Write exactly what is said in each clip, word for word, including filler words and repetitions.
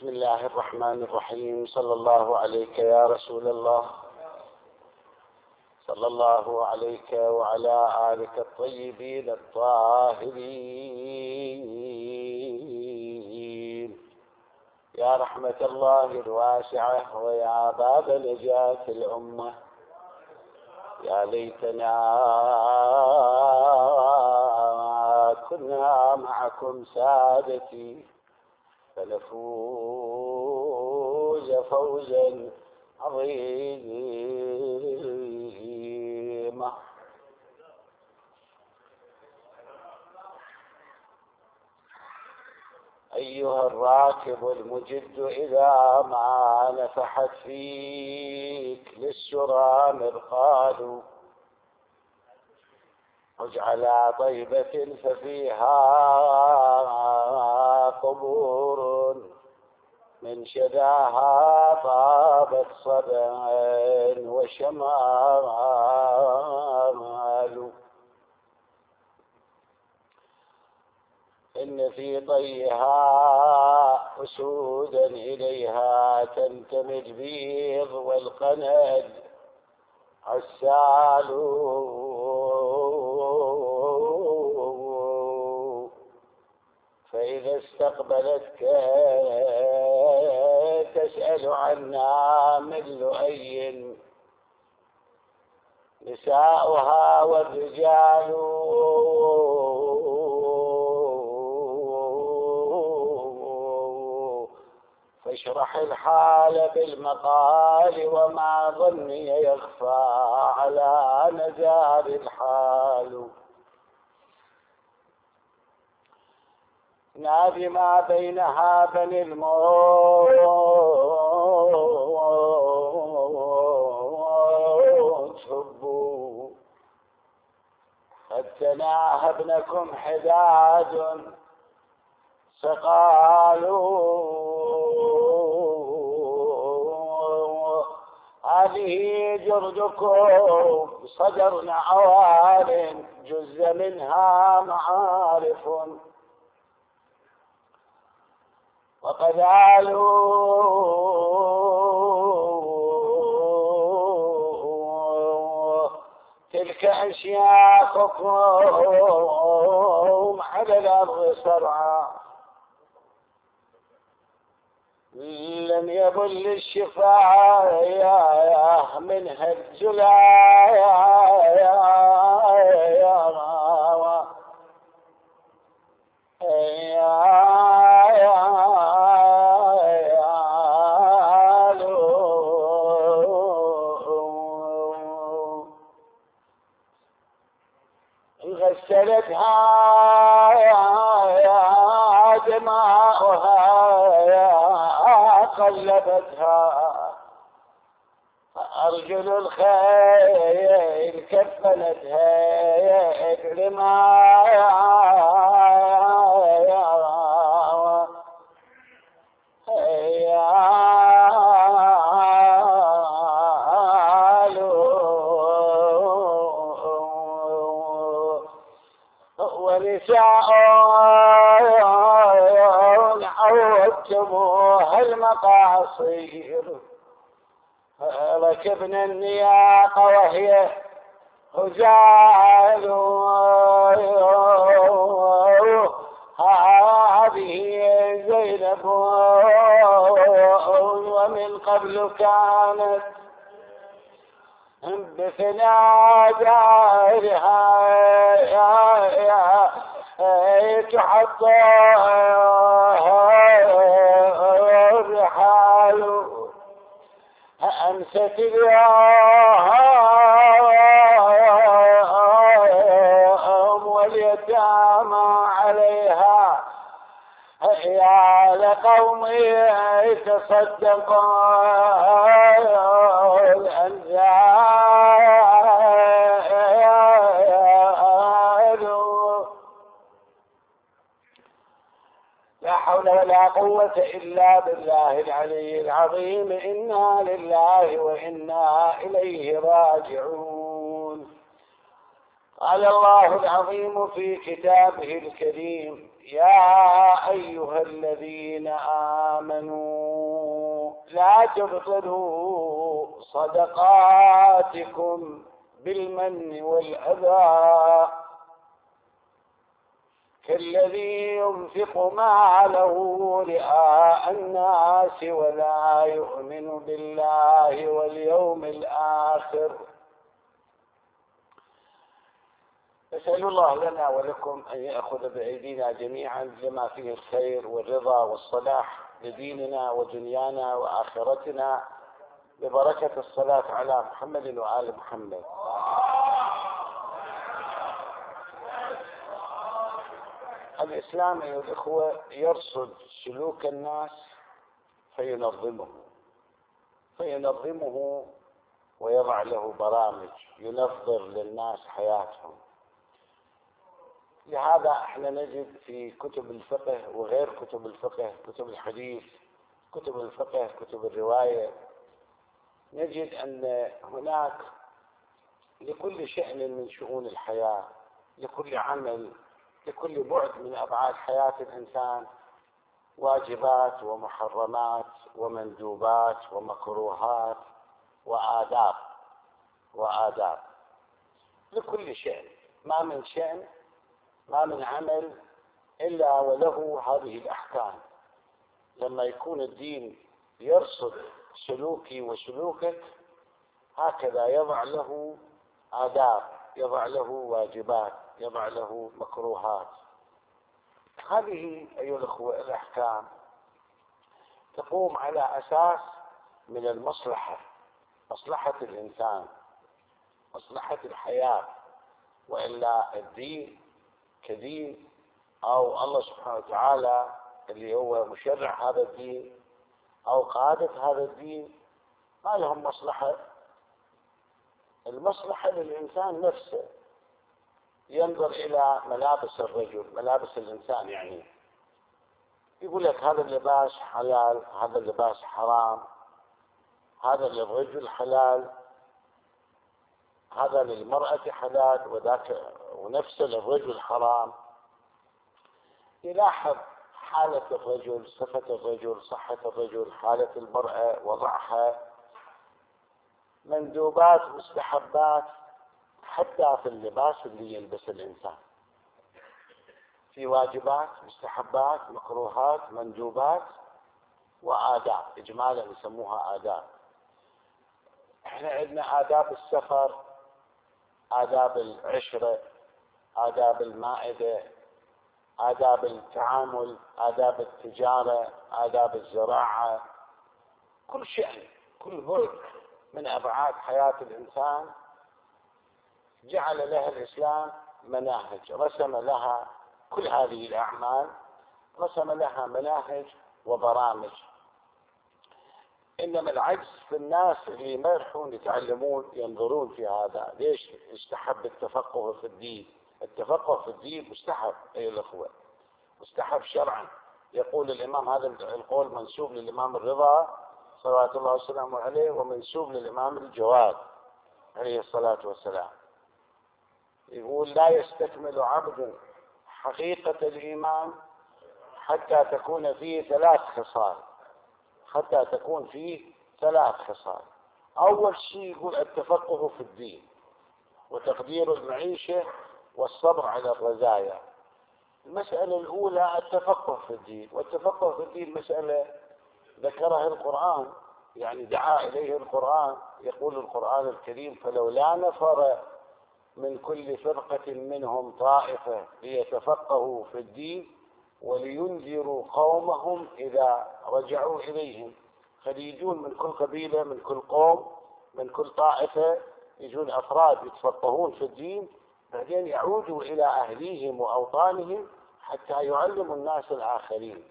بسم الله الرحمن الرحيم. صلى الله عليك يا رسول الله، صلى الله عليك وعلى آلك الطيبين الطاهرين يا رحمة الله الواسعة ويا باب نجاة الأمة. يا ليتنا كنا معكم سادتي فنفوز فوزا عظيما. أيها الراكب المجد، إذا ما نفحت فيك للسرى مرقاد، عج على طيبة ففيها قبور، من شداها طابت صدعا وشمال. إن في طيها أسودا إليها تنتمي البيض والقند عسال، فإذا استقبلتك تسأل عنا من لؤي، نساؤها والرجال فاشرح الحال بالمقال، وما ظني يخفى على نزار الحال. نادي ما بينها بني الموت حبوا، قد تناهى ابنكم حداد سقالوا. هذه جردكم صدرنا عوار، جز منها معارف، وقد آلوا تلك أشياخكم على الأرض سرعا، لم يبل الشفاء منها الجلايا. غسلتها دماؤها قلبتها، أرجل الخيل كفنتها لما ونساء عودتموها المقاصير، ركبنا النياق وهي هزال. هذه زينب ومن قبل كانت بثناء دارها تحط الرحال، أمست اليوم واليتامى عليها، يا لقومي تصدقوا الأنزال. لا حول ولا قوة إلا بالله العلي العظيم. إنا لله وإنا إليه راجعون. قال الله العظيم في كتابه الكريم: يا أيها الذين آمنوا لا تبطلوا صدقاتكم بالمن والأذى كالذي ينفق ماله رئاء الناس ولا يؤمن بالله واليوم الآخر. نسأل الله لنا ولكم أن يأخذ بأيدينا جميعا لما فيه الخير والرضا والصلاح لديننا ودنيانا وآخرتنا ببركة الصلاة على محمد وآل محمد. الإسلام أيها الإخوة يرصد سلوك الناس فينظمه فينظمه ويضع له برامج ينظر للناس حياتهم. لهذا احنا نجد في كتب الفقه وغير كتب الفقه، كتب الحديث، كتب الفقه، كتب الرواية، نجد أن هناك لكل شأن من شؤون الحياة، لكل عمل، لكل بعد من أبعاد حياة الإنسان واجبات ومحرمات ومندوبات ومكروهات وآداب وآداب لكل شأن. ما من شأن، ما من عمل إلا وله هذه الأحكام. لما يكون الدين يرصد سلوكي وسلوكك هكذا يضع له آداب، يضع له واجبات، يضع له مكروهات. هذه أيها الأخوة الأحكام تقوم على أساس من المصلحة، مصلحة الإنسان، مصلحة الحياة. وإلا الدين كدين أو الله سبحانه وتعالى اللي هو مشرع هذا الدين أو قادة هذا الدين ما لهم مصلحة. المصلحة للإنسان نفسه، ينظر إلى ملابس الرجل، ملابس الإنسان، يعني يقول لك هذا اللباس حلال، هذا اللباس حرام، هذا للرجل حلال، هذا للمرأة حلال، وذاك ونفسه للرجل حرام. يلاحظ حالة الرجل، صفة الرجل، صحة الرجل، حالة المرأة، وضعها، مندوبات، مستحبات، حتى في اللباس اللي يلبس الإنسان في واجبات، مستحبات، مكروهات، مندوبات، وآداب. إجمالا يسموها آداب. احنا عندنا آداب السفر، آداب العشرة، آداب المائدة، آداب التعامل، آداب التجارة، آداب الزراعة. كل شيء، كل بعد من أبعاد حياة الإنسان جعل لها الإسلام مناهج، رسم لها كل هذه الأعمال، رسم لها مناهج وبرامج. إنما العجز في الناس اللي ما يروحون يتعلمون ينظرون في هذا. ليش يستحب التفقه في الدين؟ التفقه في الدين مستحب أيها الأخوة، مستحب شرعا. يقول الإمام، هذا القول منسوب للإمام الرضا صلوات الله وسلامه عليه، ومنسوب للإمام الجواد عليه الصلاة والسلام. يقول لا يستكمل عبد حقيقة الإيمان حتى تكون فيه ثلاث خصال، حتى تكون فيه ثلاث خصال. أول شيء يقول التفقه في الدين وتقدير المعيشة والصبر على الرزايا. المسألة الأولى التفقه في الدين، والتفقه في الدين مسألة ذكرها القرآن، يعني دعا إليه القرآن. يقول القرآن الكريم فلولا نفر من كل فرقة منهم طائفة ليتفقهوا في الدين ولينذروا قومهم إذا رجعوا إليهم. خليجون من كل قبيلة، من كل قوم، من كل طائفة، يجون أفراد يتفقهون في الدين، بعدين يعودوا إلى أهليهم وأوطانهم حتى يعلموا الناس الآخرين.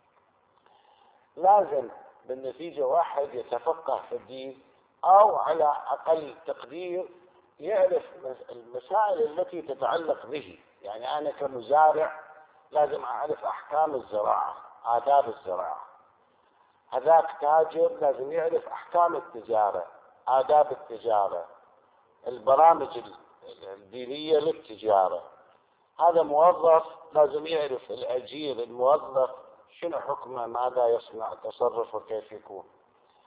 لازم بالنتيجة واحد يتفقه في الدين، أو على أقل تقدير يعرف المسائل التي تتعلق به. يعني أنا كمزارع لازم أعرف أحكام الزراعة، آداب الزراعة. هذاك تاجر لازم يعرف أحكام التجارة، آداب التجارة، البرامج الدينية للتجارة. هذا موظف لازم يعرف الأجير الموظف شنو حكمه، ماذا يصنع، تصرفه كيف يكون.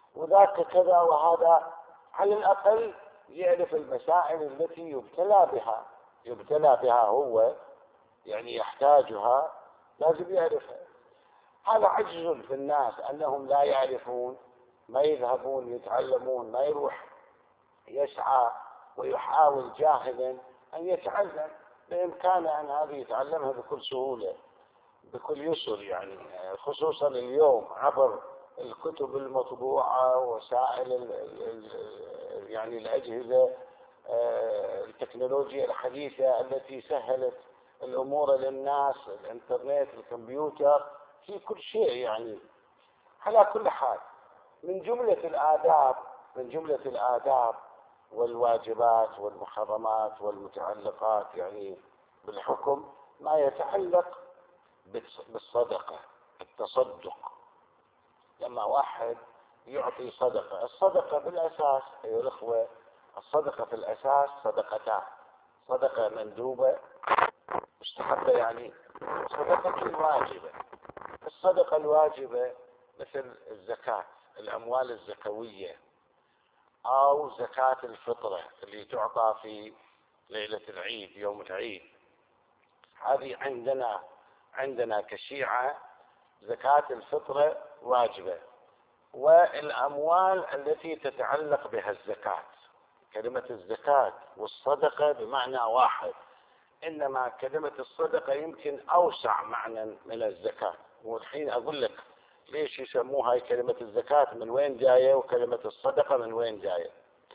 وذاك كذا وهذا، على الأقل يعرف المسائل التي يبتلى بها يبتلى بها هو، يعني يحتاجها، لازم يعرفها. هذا عجز في الناس أنهم لا يعرفون، ما يذهبون يتعلمون، ما يروح يسعى ويحاول جاهدا أن يتعلم. بإمكانه أن هذه يتعلمها بكل سهولة بكل يسر، يعني خصوصا اليوم عبر الكتب المطبوعة، وسائل ال ال يعني الأجهزة التكنولوجيا الحديثة التي سهلت الأمور للناس، الإنترنت، الكمبيوتر، في كل شيء. يعني على كل حال، من جملة الآداب من جملة الآداب والواجبات والمحرمات والمتعلقات يعني بالحكم ما يتعلق بالصدقة، التصدق. لما واحد يعطي صدقة، الصدقة بالأساس أيها الأخوة، الصدقة في الأساس صدقتان: صدقة مندوبة مستحبة، يعني صدقة واجبة. الصدقة الواجبة مثل الزكاة، الأموال الزكوية، أو زكاة الفطرة اللي تعطى في ليلة العيد، يوم العيد. هذه عندنا عندنا كشيعة زكاة الفطرة واجبة. والأموال التي تتعلق بها الزكاة، كلمة الزكاة والصدقة بمعنى واحد، إنما كلمة الصدقة يمكن أوسع معنى من الزكاة. والحين أقول لك ليش يسموها هاي كلمة الزكاة من وين جاية، وكلمة الصدقة من وين جاية.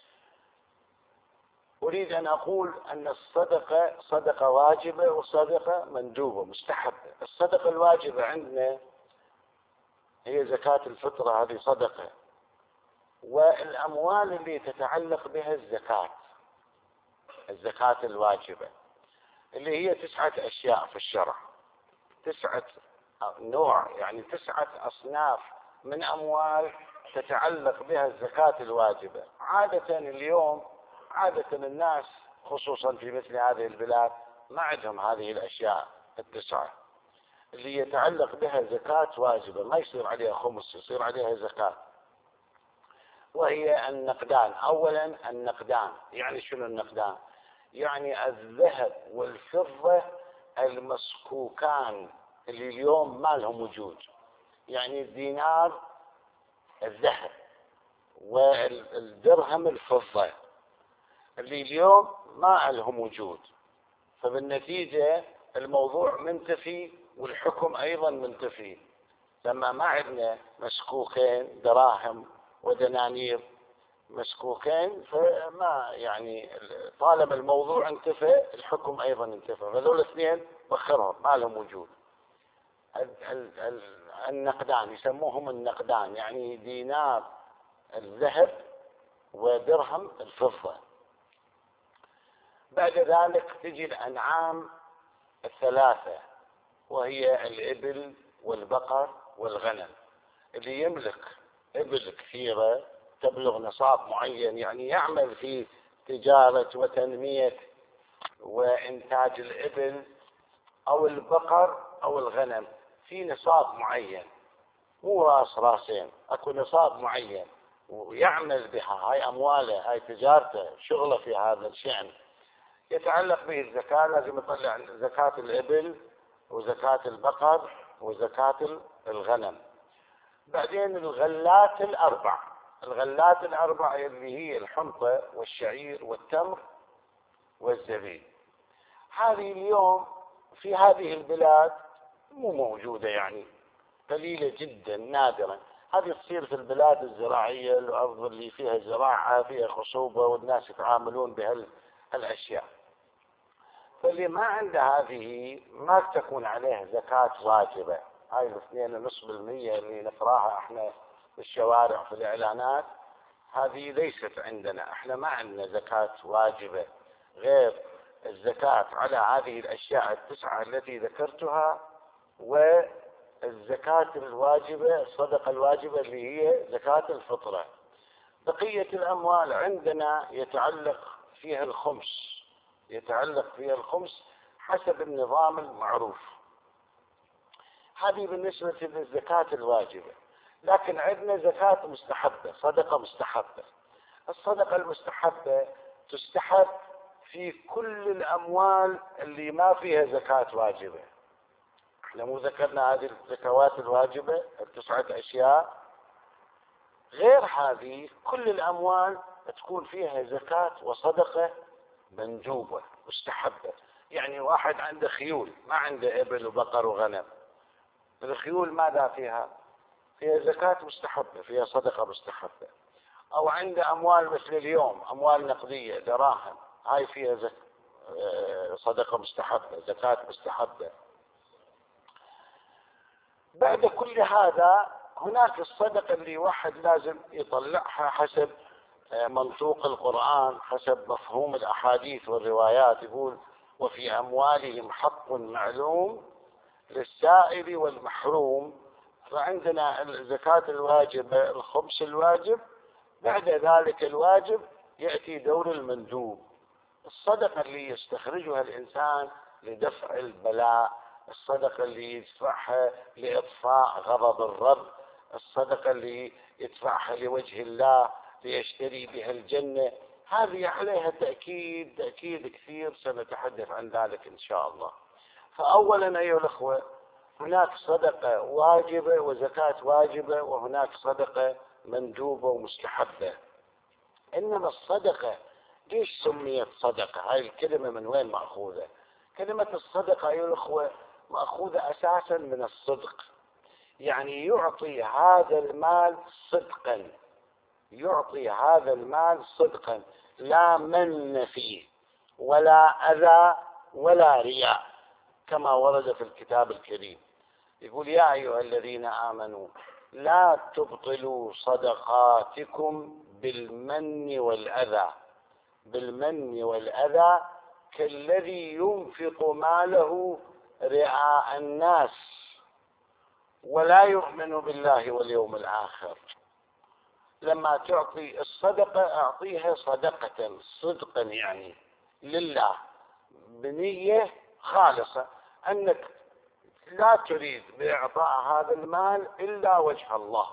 أريد أن أقول أن الصدقة صدقة واجبة وصدقة مندوبة مستحبة. الصدقة الواجبة عندنا هي زكاة الفطرة، هذه صدقة. والأموال اللي تتعلق بها الزكاة، الزكاة الواجبة، اللي هي تسعة أشياء في الشرع، تسعة نوع، يعني تسعة أصناف من أموال تتعلق بها الزكاة الواجبة. عادة اليوم عادة الناس خصوصا في مثل هذه البلاد ما عندهم هذه الأشياء التسعة اللي يتعلق بها زكاة واجبة، ما يصير عليها خمس، يصير عليها زكاة. وهي النقدان. أولا النقدان، يعني شنو النقدان؟ يعني الذهب والفضة المسكوكان اللي اليوم ما لهم وجود، يعني الدينار الذهب والدرهم الفضة اللي اليوم ما لهم وجود. فبالنتيجة الموضوع منتفي والحكم أيضا منتفي. لما ما عندنا مسكوكين دراهم ودنانير مسكوكين، فما يعني طالما الموضوع انتفى الحكم أيضا انتفى، فذول الاثنين بخرهم ما لهم وجود. النقدان يسموهم النقدان، يعني دينار الذهب ودرهم الفضة. بعد ذلك تجي الأنعام الثلاثة، وهي الإبل والبقر والغنم. اللي يملك إبل كثيرة تبلغ نصاب معين، يعني يعمل في تجارة وتنمية وإنتاج الإبل أو البقر أو الغنم في نصاب معين، مو راس راسين، أكو نصاب معين ويعمل بها، هاي أمواله، هاي تجارته، شغله في هذا الشأن، يتعلق به الزكاة. لازم يطلع زكاة الإبل وزكاة البقر وزكاة الغنم. بعدين الغلات الأربع الغلات الأربع اللي هي الحنطة والشعير والتمر والزبيب. هذه اليوم في هذه البلاد مو موجودة، يعني قليلة جدا نادرا. هذه تصير في البلاد الزراعية، الأرض اللي فيها زراعة فيها خصوبة والناس يتعاملون بهالأشياء. فاللي ما عنده هذه ما تكون عليه زكاة واجبة. هاي الاثنين ونصف بالمية اللي نقراها احنا بالشوارع في الإعلانات، هذه ليست عندنا. احنا ما عندنا زكاة واجبة غير الزكاة على هذه الأشياء التسعة التي ذكرتها، والزكاة الواجبة، الصدقة الواجبة اللي هي زكاة الفطرة. بقية الأموال عندنا يتعلق فيها الخمس يتعلق فيها الخمس حسب النظام المعروف. هذه بالنسبة للزكاة الواجبة. لكن عندنا زكاة مستحبة، صدقة مستحبة. الصدقة المستحبة تستحب في كل الأموال اللي ما فيها زكاة واجبة. احنا مو ذكرنا هذه الزكوات الواجبة التسعة أشياء؟ غير هذه كل الأموال تكون فيها زكاة وصدقة مندوبة مستحبة. يعني واحد عنده خيول، ما عنده إبل وبقر وغنم، الخيول ماذا فيها؟ فيها زكاة مستحبة، فيها صدقة مستحبة. أو عنده أموال مثل اليوم، أموال نقدية دراهم، هاي فيها زك... صدقة مستحبة، زكاة مستحبة. بعد كل هذا هناك الصدقة اللي واحد لازم يطلعها حسب منطوق القرآن، حسب مفهوم الأحاديث والروايات. يقول وفي أموالهم حق معلوم للسائل والمحروم. فعندنا الزكاة الواجبة، الخمس الواجب، بعد ذلك الواجب يأتي دور المندوب. الصدقة اللي يستخرجها الإنسان لدفع البلاء، الصدقة اللي يدفعها لإطفاء غضب الرب، الصدقة اللي يدفعها لوجه الله ليشتري بها الجنة، هذه عليها تأكيد تأكيد كثير، سنتحدث عن ذلك إن شاء الله. فأولا أيها الأخوة، هناك صدقة واجبة وزكاة واجبة، وهناك صدقة مندوبة ومستحبة. إنما الصدقة ليش سميت صدقة؟ هاي الكلمة من وين مأخوذة؟ كلمة الصدقة أيها الأخوة مأخوذة أساسا من الصدق، يعني يعطي هذا المال صدقا، يعطي هذا المال صدقا، لا من فيه ولا أذى ولا رياء، كما ورد في الكتاب الكريم. يقول يا أيها الذين آمنوا لا تبطلوا صدقاتكم بالمن والأذى. بالمن والأذى كالذي ينفق ماله رئاء الناس ولا يؤمن بالله واليوم الآخر. لما تعطي الصدقة أعطيها صدقة صدقا، يعني لله، بنية خالصة، أنك لا تريد بإعطاء هذا المال إلا وجه الله.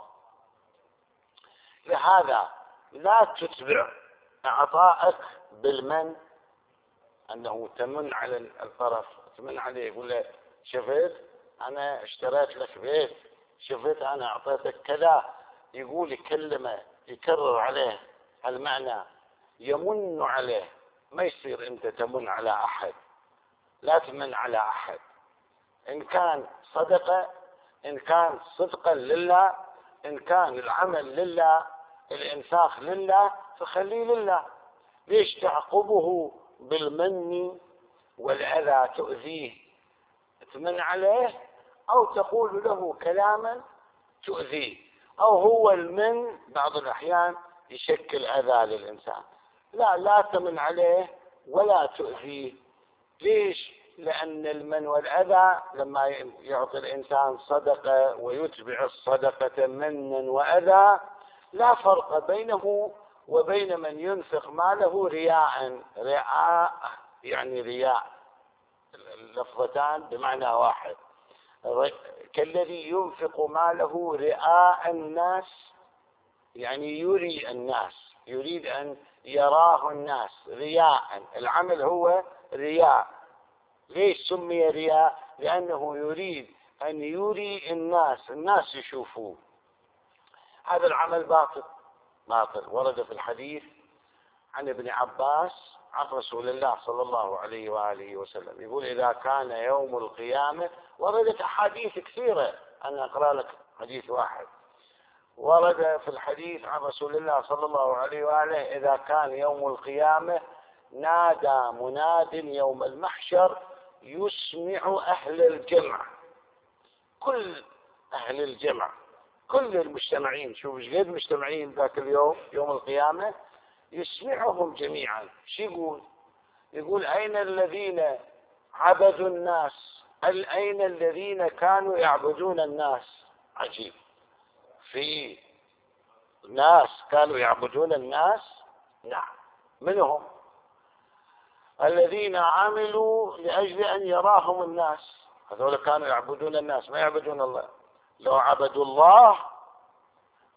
لهذا لا تتبع إعطائك بالمن، أنه تمن على الطرف، تمن عليه، يقول له شفت أنا اشتريت لك بيت، شفت أنا أعطيتك كذا، يقول كلمة يكرر عليه المعنى، يمن عليه. ما يصير أنت تمن على أحد، لا تمن على أحد. إن كان صدقة، إن كان صدقا لله، إن كان العمل لله، الإنفاق لله، فخليه لله. ليش تعقبه بالمن والأذى؟ تؤذيه، تمن عليه، أو تقول له كلاما تؤذيه، أو هو المن بعض الأحيان يشكل أذى للإنسان. لا لا تمن عليه ولا تؤذيه. ليش؟ لأن المن والأذى لما يعطي الإنسان صدقة ويتبع الصدقة منا وأذى، لا فرق بينه وبين من ينفق ماله رياء. رياء يعني رياء، اللفظتان بمعنى واحد. كالذي ينفق ماله رئاء الناس، يعني يري الناس، يريد أن يراه الناس رياء. العمل هو رياء. ليش سمي رياء؟ لأنه يريد أن يري الناس، الناس يشوفوه. هذا العمل باطل باطل. ورد في الحديث عن ابن عباس عن رسول الله صلى الله عليه وآله وسلم، يقول إذا كان يوم القيامة، وردت أحاديث كثيرة، أنا أقرأ لك حديث واحد. ورد في الحديث عن رسول الله صلى الله عليه وآله إذا كان يوم القيامة نادى مناد يوم المحشر يسمع أهل الجمع، كل أهل الجمع، كل المجتمعين، شوف ايش قد مجتمعين ذاك اليوم يوم القيامة، يسمعهم جميعا. شو يقول؟ يقول أين الذين عبدوا الناس؟ أين الذين كانوا يعبدون الناس؟ عجيب، في ناس كانوا يعبدون الناس؟ نعم. منهم الذين عملوا لأجل أن يراهم الناس، هذول كانوا يعبدون الناس، ما يعبدون الله. لو عبدوا الله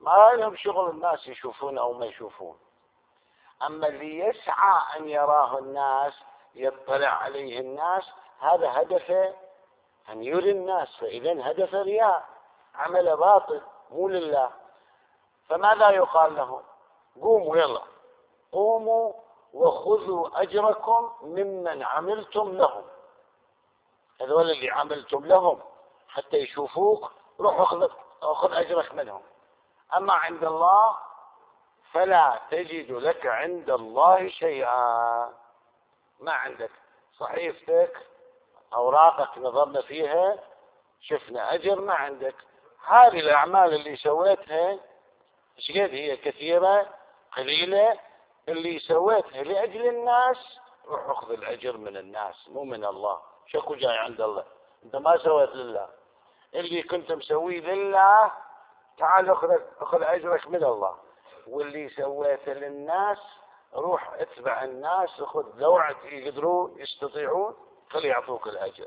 ما لهم شغل الناس يشوفون أو ما يشوفون. أما اللي يسعى أن يراه الناس، يطلع عليه الناس، هذا هدفه أن يري الناس، فإذا هدف رياء، عمل باطل مو لله. فماذا يقال لهم؟ قوموا يلا، قوموا وخذوا أجركم ممن عملتم لهم. هذول اللي عملتم لهم حتى يشوفوك، روح أخذ, أخذ أجرك منهم. أما عند الله فلا تجد لك عند الله شيئا. ما عندك صحيفتك أوراقك نظرنا فيها شفنا أجر، ما عندك. هذه الأعمال اللي سويتها ايش قد هي؟ كثيرة قليلة؟ اللي سويتها لأجل الناس روح أخذ الأجر من الناس مو من الله. شكو جاي عند الله؟ أنت ما سويت لله. اللي كنت مسويه لله تعال أخذ, أخذ أجرك من الله، واللي سويته للناس روح اتبع الناس، أخذ ذوعة يقدرون يستطيعون خلي يعطوك الأجر.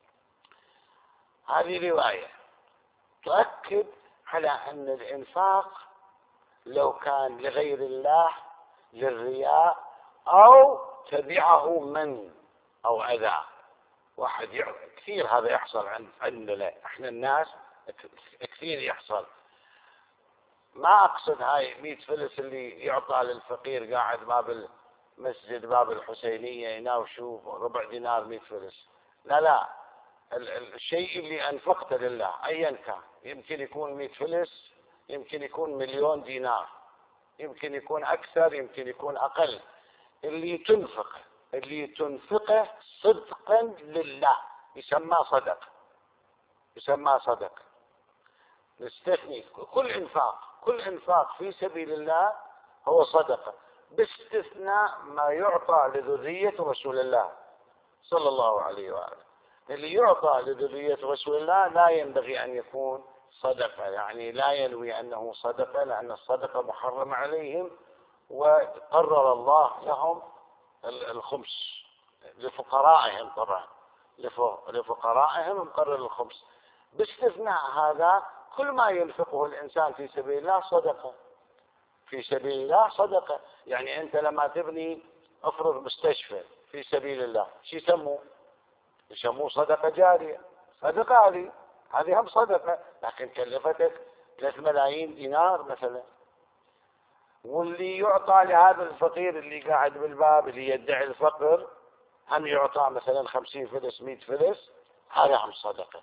هذه رواية تؤكد على أن الإنفاق لو كان لغير الله للرياء أو تبعه من أو أذى واحد يعطي كثير. هذا يحصل عندنا احنا الناس كثير يحصل. ما أقصد هاي مئة فلس اللي يعطى للفقير قاعد باب المسجد باب الحسينية يناوشوا ربع دينار مئة فلس، لا لا، الشيء اللي أنفقته لله أيا كان، يمكن يكون مئة فلس، يمكن يكون مليون دينار، يمكن يكون أكثر، يمكن يكون أقل. اللي تنفقه اللي تنفقه صدقا لله يسمى صدق، يسمى صدق. نستثني كل إنفاق، كل إنفاق في سبيل الله هو صدقة، باستثناء ما يعطى لذرية رسول الله صلى الله عليه وآله. اللي يعطى لذرية رسول الله لا ينبغي أن يكون صدقة، يعني لا ينوي أنه صدقة، لأن الصدقة محرم عليهم، وقرر الله لهم الخمس لفقرائهم، طبعا لفقرائهم مقرر الخمس. باستثناء هذا كل ما ينفقه الإنسان في سبيل الله صدقة، في سبيل الله صدقة. يعني أنت لما تبني افرض مستشفى في سبيل الله شو يسموه؟ يسموه صدقة جارية. صدقة هذه هذه هم صدقة، لكن كلفتك ثلاث ملايين دينار مثلا. واللي يعطى لهذا الفقير اللي قاعد بالباب اللي يدعي الفقر هم يعطى مثلا خمسين فلس مئة فلس، هذا هم صدقة.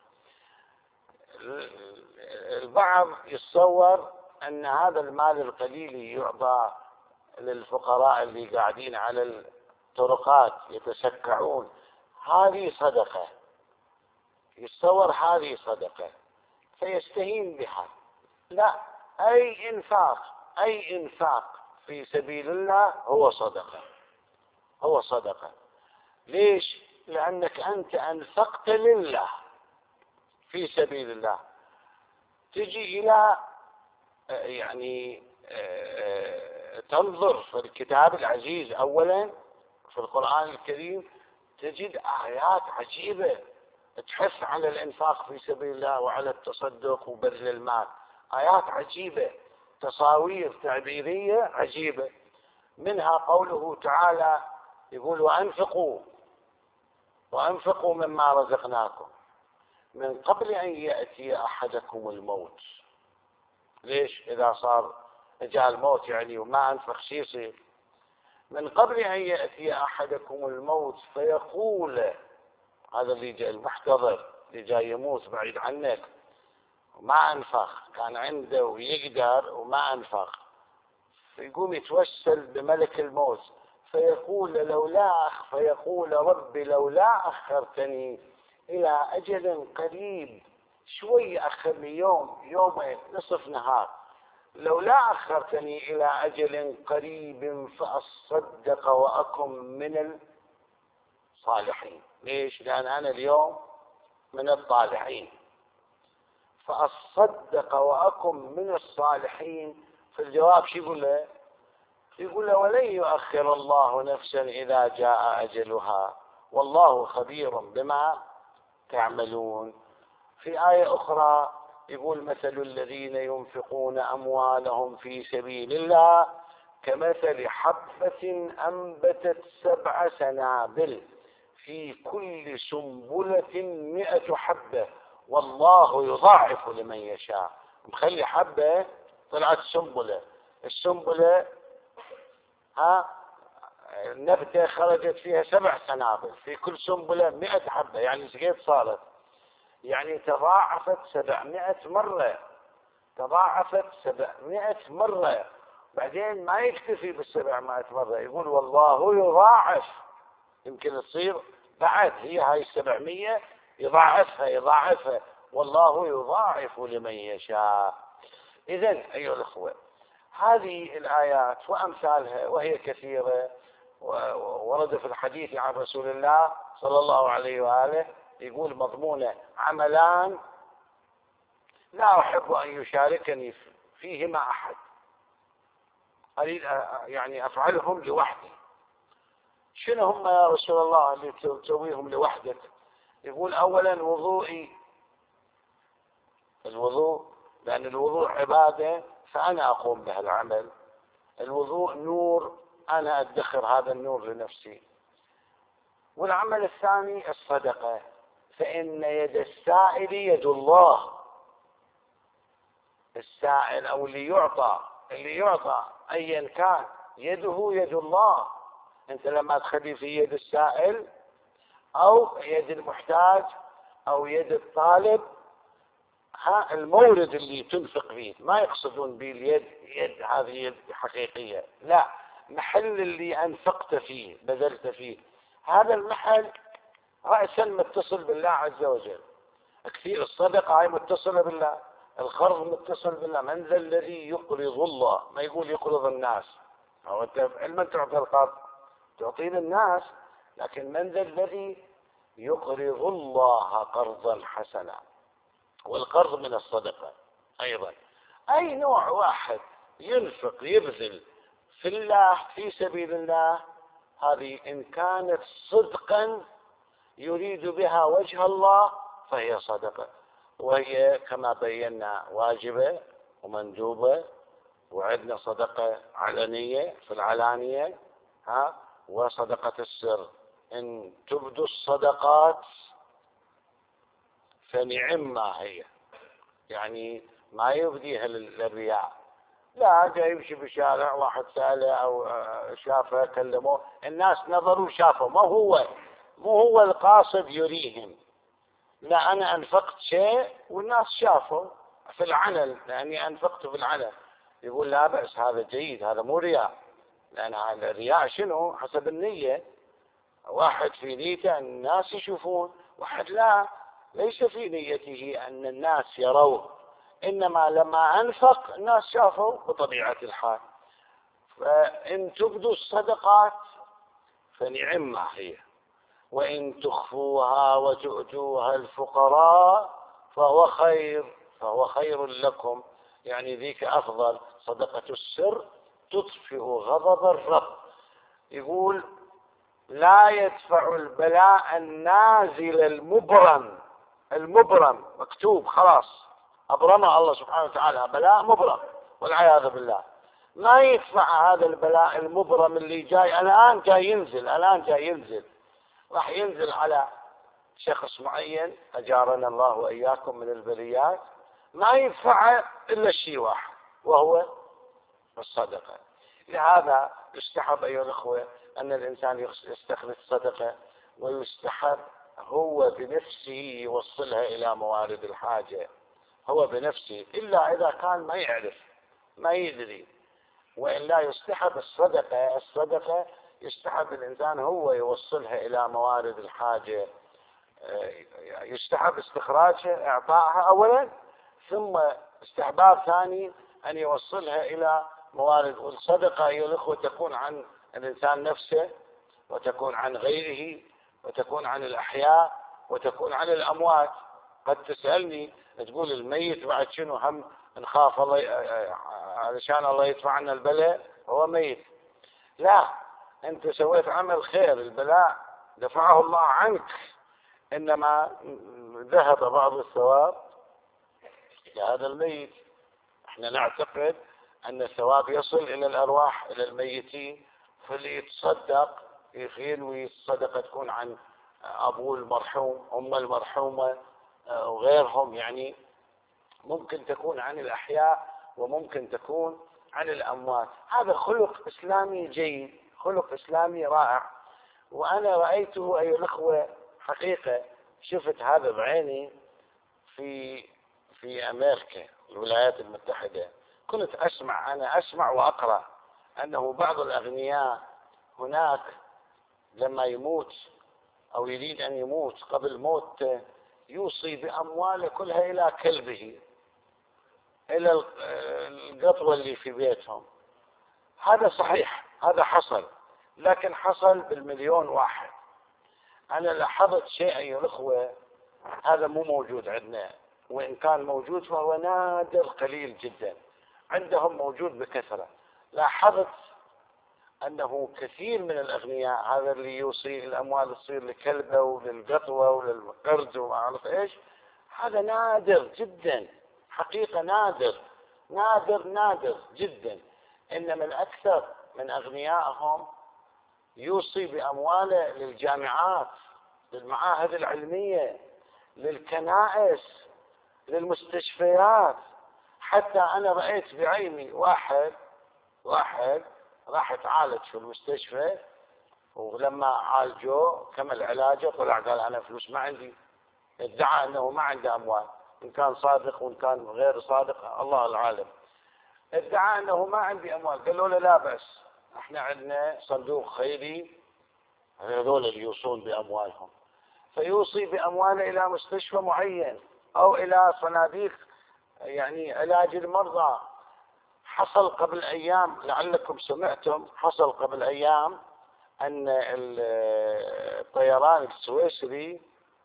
البعض يتصور أن هذا المال القليل يعطى للفقراء اللي قاعدين على الطرقات يتسكعون، هذه صدقة، يتصور هذه صدقة فيستهين بها. لا، أي إنفاق أي إنفاق في سبيل الله هو صدقة، هو صدقة. ليش؟ لأنك أنت أنفقت لله في سبيل الله. تجي إلى يعني تنظر في الكتاب العزيز أولا في القرآن الكريم تجد آيات عجيبة تحث على الإنفاق في سبيل الله وعلى التصدق وبذل المال. آيات عجيبة، تصاوير تعبيرية عجيبة. منها قوله تعالى يقول وأنفقوا وأنفقوا مما رزقناكم من قبل أن يأتي أحدكم الموت. ليش؟ إذا صار جاء الموت يعني وما أنفق شيء يصير. من قبل أن يأتي أحدكم الموت فيقول، هذا اللي جاء المحتضر اللي جاي يموت بعيد عنك وما أنفق، كان عنده ويقدر وما أنفق، فيقوم يتوسل بملك الموت فيقول لولا أخ فيقول رب لولا أخرتني إلى أجل قريب، شوي أخرني يوم يومين نصف نهار، لولا أخرتني إلى أجل قريب فأصدق وأكن من الصالحين. ليش؟ لأن أنا اليوم من الطالحين. فأصدق وأكن من الصالحين. في الجواب شو يقول له؟ يقول له ولن يؤخر الله نفسا إذا جاء أجلها والله خبير بما تعملون. في آية أخرى يقول مثل الذين ينفقون أموالهم في سبيل الله كمثل حبة أنبتت سبع سنابل في كل سنبلة مئة حبة والله يضاعف لمن يشاء. مخلي حبة طلعت سنبلة، السنبلة ها النبتة خرجت فيها سبع سنابل، في كل سنبلة مئة حبة، يعني سقيت صارت، يعني تضاعفت سبعمائة مرة، تضاعفت سبعمائة مرة. بعدين ما يكتفي بالسبعمائة مرة، يقول والله يضاعف، يمكن تصير بعد هي هاي السبعمية يضاعفها يضاعفها والله يضاعف لمن يشاء. إذن أيها الأخوة، هذه الآيات وأمثالها وهي كثيرة ورد في الحديث عن رسول الله صلى الله عليه وآله، يقول مضمونة عملان لا أحب أن يشاركني فيهما أحد، أريد يعني أفعلهم لوحدي. شنو هم يا رسول الله اللي تسويهم لوحدك؟ يقول أولا وضوئي، الوضوء، لأن الوضوء عبادة فأنا أقوم بها العمل، الوضوء نور أنا أدخر هذا النور لنفسي. والعمل الثاني الصدقة، فإن يد السائل يد الله، السائل أو اللي يعطى، اللي يعطى أيا كان يده يد الله. أنت لما تخلي في يد السائل أو يد المحتاج أو يد الطالب، ها المورد اللي تنفق فيه، ما يقصدون به اليد يد هذه يد حقيقية، لا، محل اللي أنفقت فيه بذلت فيه، هذا المحل رأسا متصل بالله عز وجل. كثير الصدقة هاي متصلة بالله، القرض متصل بالله. من ذا الذي يقرض الله، ما يقول يقرض الناس، أو أنت علما تعطي القرض تعطيه للناس، لكن من ذا الذي يقرض الله قرضا حسنا، والقرض من الصدقة أيضا. أي نوع واحد ينفق يبذل في الله في سبيل الله، هذه إن كانت صدقا يريد بها وجه الله فهي صدقة، وهي كما بينا واجبة ومندوبة، وعندنا صدقة علنية في العلانية، ها، وصدقة السر. إن تبدوا الصدقات فنعم ما هي، يعني ما يبديها للرياء، لا جاي يمشي بالشارع واحد سأله أو شافه كلمه الناس نظروا شافوا، ما هو مو هو القاصد يريهم، لا أنا أنفقت شيء والناس شافوا في العلن لأني أنفقت في العلن، يقول لا بأس، هذا جيد، هذا مو رياء، لأن الرياء شنو؟ حسب النية، واحد في نيته الناس يشوفون، واحد لا، ليس في نيته أن الناس يروه، إنما لما أنفق الناس شافوا بطبيعة الحال. فإن تبدوا الصدقات فنعم ما هي، وإن تخفوها وتؤتوها الفقراء فهو خير فهو خير لكم، يعني ذيك أفضل. صدقة السر تطفئ غضب الرب. يقول لا يدفع البلاء النازل المبرم، المبرم مكتوب خلاص أبرمه الله سبحانه وتعالى، بلاء مبرم والعياذ بالله، ما يدفع هذا البلاء المبرم اللي جاي الآن، جاي ينزل الآن جاي ينزل راح ينزل على شخص معين أجارنا الله وإياكم من البليات، ما يدفع إلا شيء واحد وهو الصدقة. لهذا يستحب أيها الأخوة أن الإنسان يستخرج الصدقة، ويستحب هو بنفسه يوصلها إلى موارد الحاجة، هو بنفسه، إلا إذا كان ما يعرف ما يدري، وإلا يستحب الصدقة الصدقة يستحب الإنسان هو يوصلها إلى موارد الحاجة، يستحب استخراجها إعطائها أولا، ثم استحباب ثاني أن يوصلها إلى موارد. والصدقة أيها الأخوة تكون عن الإنسان نفسه، وتكون عن غيره، وتكون عن الأحياء، وتكون عن الأموات. قد تسألني تقول الميت بعد شنو هم نخاف الله علشان الله يدفع عنا البلاء هو ميت؟ لا، أنت سويت عمل خير، البلاء دفعه الله عنك، إنما ذهب بعض الثواب لهذا الميت. احنا نعتقد أن الثواب يصل إلى الأرواح، إلى الميتين، فاللي يتصدق ينوي الصدقة تكون عن أبوه المرحوم، أم المرحومة، وغيرهم، يعني ممكن تكون عن الأحياء وممكن تكون عن الأموات. هذا خلق إسلامي جيد، خلق إسلامي رائع، وأنا رأيته أيها الأخوة حقيقة، شفت هذا بعيني في في أمريكا الولايات المتحدة. كنت أسمع أنا أسمع وأقرأ أنه بعض الأغنياء هناك لما يموت أو يريد أن يموت قبل موته يوصي بأمواله كلها إلى كلبه، إلى القطوة اللي في بيتهم. هذا صحيح، هذا حصل، لكن حصل بالمليون واحد. أنا لاحظت شيء أيها الأخوة هذا مو موجود عندنا، وإن كان موجود فهو نادر قليل جدا، عندهم موجود بكثرة. لاحظت أنه كثير من الأغنياء هذا اللي يوصي الأموال تصير لكلبه وللقطوة وللقرد وما أعرف إيش، هذا نادر جدا، حقيقة نادر نادر نادر جدا. إنما الأكثر من أغنيائهم يوصي بأمواله للجامعات، للمعاهد العلمية، للكنائس، للمستشفيات. حتى أنا رأيت بعيني واحد واحد راح يتعالج في المستشفى، ولما عالجوه كمل علاجه طلع قال أنا فلوس ما عندي. ادعى أنه ما عنده أموال، إن كان صادق وإن كان غير صادق الله العالم. ادعى أنه ما عندي أموال، قالوا له لا بأس، احنا عندنا صندوق خيري هذول اللي يوصون بأموالهم، فيوصي بأمواله إلى مستشفى معين أو إلى صناديق يعني علاج المرضى. حصل قبل أيام لعلكم سمعتم، حصل قبل أيام أن الطيران السويسري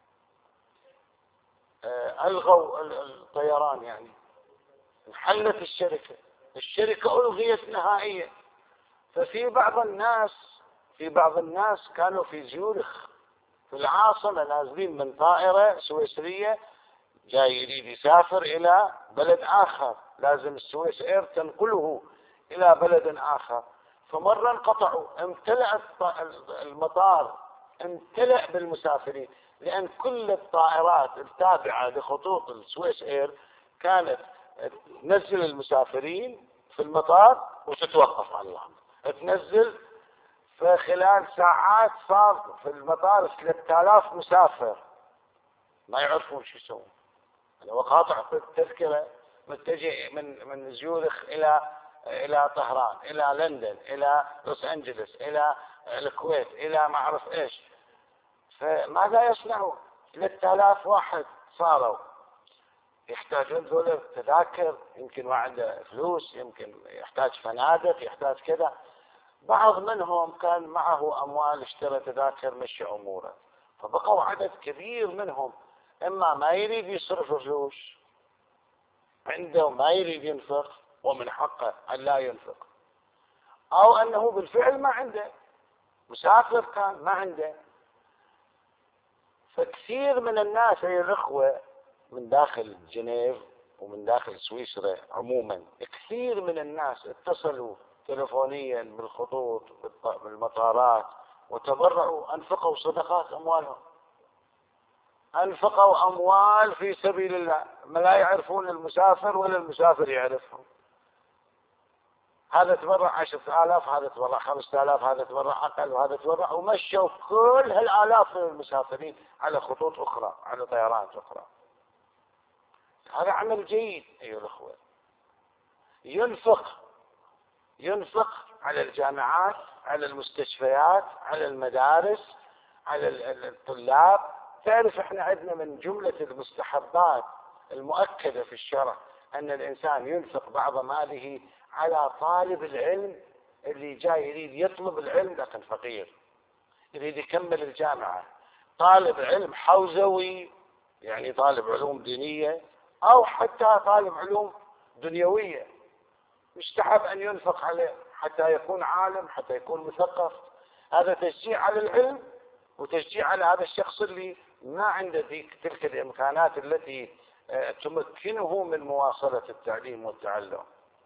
ألغوا الطيران، يعني انحلت الشركة الشركة ألغيت نهائيا. ففي بعض الناس في بعض الناس كانوا في زيورخ في العاصمة نازلين من طائرة سويسرية، جاي يريد يسافر إلى بلد آخر، لازم السويس إير تنقله إلى بلد آخر. فمرة انقطعوا، امتلأ المطار امتلأ بالمسافرين، لأن كل الطائرات التابعة لخطوط السويس إير كانت تنزل المسافرين في المطار وتتوقف على الأمر، تنزل. فخلال ساعات صار في المطار ثلاثة آلاف مسافر ما يعرفون شو يسوون. لو قاطع التذكرة متجه من من زيورخ إلى إلى طهران، إلى لندن، إلى لوس أنجلوس، إلى الكويت، إلى ما أعرف إيش، فماذا يصنعون؟ ثلاثة آلاف واحد صاروا يحتاجون ذول تذاكر، يمكن ما عنده فلوس، يمكن يحتاج فنادق، يحتاج كذا. بعض منهم كان معه أموال اشترى تذاكر مشي أموره، فبقوا عدد كبير منهم إما ما يريد يصرف فلوس عنده ما يريد ينفق ومن حقه أن لا ينفق، أو أنه بالفعل ما عنده، مسافر كان ما عنده. فكثير من الناس يا الأخوة من داخل جنيف ومن داخل سويسرا عموما، كثير من الناس اتصلوا تلفونيا بالخطوط بالمطارات وتبرعوا، أنفقوا صدقات أموالهم، أنفقوا أموال في سبيل الله، ما لا يعرفون المسافر ولا المسافر يعرفهم. هذا تبرع عشرة آلاف، هذا تبرع خمسة آلاف، هذا تبرع أقل، وهذا تبرع، ومشوا كل هالآلاف من المسافرين على خطوط أخرى، على طيارات أخرى. هذا عمل جيد أيها الأخوة. ينفق ينفق على الجامعات، على المستشفيات، على المدارس، على الطلاب. تعرف احنا عندنا من جملة المستحبات المؤكدة في الشرع أن الإنسان ينفق بعض ماله على طالب العلم اللي جاي يريد يطلب العلم لكن فقير، يريد يكمل الجامعة، طالب علم حوزوي يعني طالب علوم دينية، أو حتى طالب علوم دنيوية، يستحب أن ينفق عليه حتى يكون عالم، حتى يكون مثقف. هذا تشجيع على العلم وتشجيع على هذا الشخص اللي ما عنده ذيك تلك الإمكانات التي تمكنه من مواصلة التعليم والتعلم.